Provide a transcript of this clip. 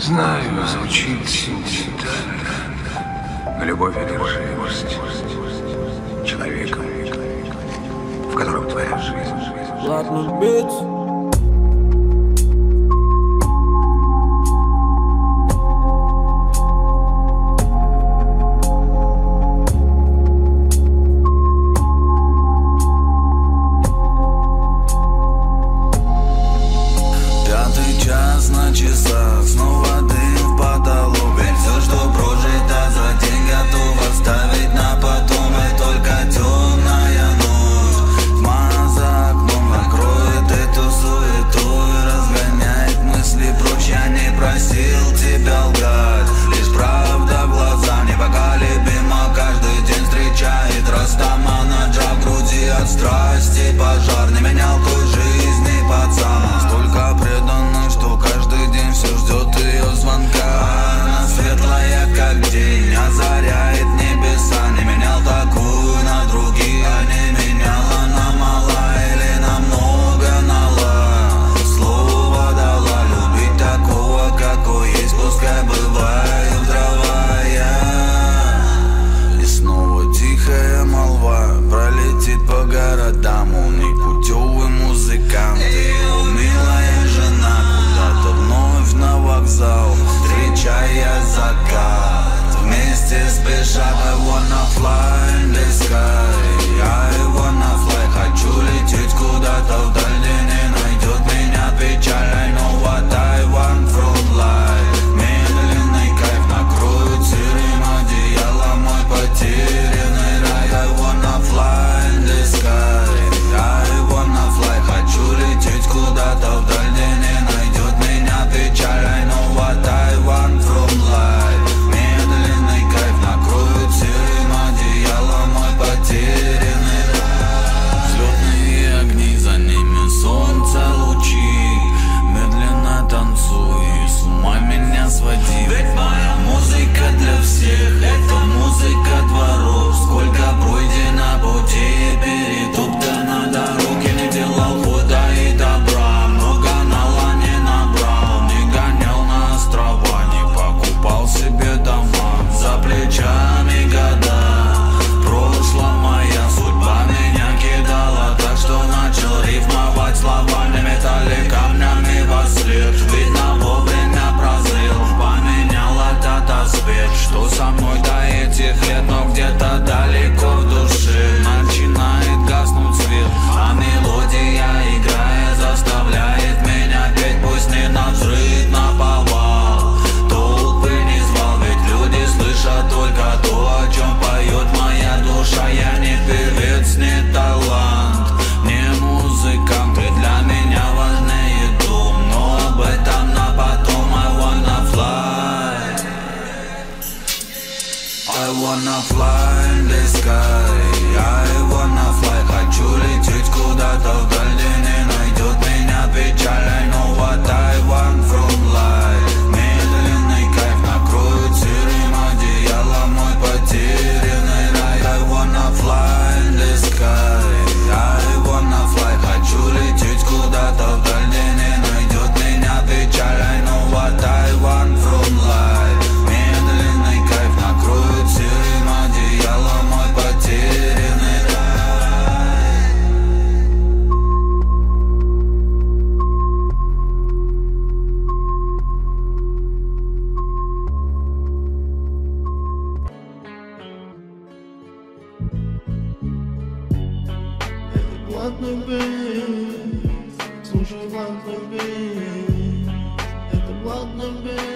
Знаю, звучит сентиментально, но любовь — это живость человека, в котором твоя жизнь. Ладно, бить. На часах снова дым в потолок. Ведь все, что прожито за день, готов оставить на потом. И только темная ночь, тьма за окном накроет эту суету и разгоняет мысли прочь. Я не просил тебя лгать, лишь правда в глаза непоколебима. Каждый день встречает растамана, джа в груди от страсти пожар. Не менял той жизни пацан, столько преданных, что каждый день все ждет ее звонка. Она светлая, как день, озаряет небеса. Не менял такую на другие, а не меняла на мала или намного нала. Слово дала любить такого, какой есть, пускай бывает дрова. И снова тихая молва пролетит по городам. Он непутевый музыкант, его милая жена куда-то вновь на вокзал, встречая закат. Вместе спешат. I wanna fly in the sky, I wanna fly. Хочу лететь куда-то вдаль, где не найдет меня печаль. I know what I want from life. Медленный кайф накроет серым одеялом мой потерянный рай. I wanna fly in the sky, I wanna fly. Хочу лететь куда-то вдаль, где не найдет меня печаль. I know what I want from life. Медленный кайф накроет серым одеялом мой потерянный рай. Взлетные огни, за ними солнца лучи. Медленно танцуй, с ума меня своди. Ведь моя музыка для всех, это музыка дворов. Сколько пройдено пути, перетоптано дорог. Я не делал хода и добра, много нала не набрал. Не гонял на острова, не покупал себе дома. За плечами года, в прошлом моя судьба меня кидала. Так что начал рифмовать словами, металли камнями во след. Видно, вовремя прозрел, поменял этот аспект. Что со мной до этих лет, но где-то далеко в душе начинает гаснуть свет. А мелодия, играя, заставляет меня петь. Пусть не на взрыв, на повал, толпы не звал. Ведь люди слышат только то, о чем поет моя душа. Я не певец, не талант, не музыкант. И для меня важнее дом, но об этом на потом. I wanna fly, I wanna fly in the sky, I wanna fly. Хочу лететь куда-то вдаль, где не найдет меня печаль. I know what I want from life. Медленный кайф накроет серым одеялом мой потерянный рай. I wanna fly in the sky, I wanna fly. Хочу лететь куда-то вдаль, где не найдет меня печаль. I know what I want from life. Медленный кайф накроет серым одеялом мой потерянный рай. Это блатный бит, слушай блатный бит. Это блатный бит.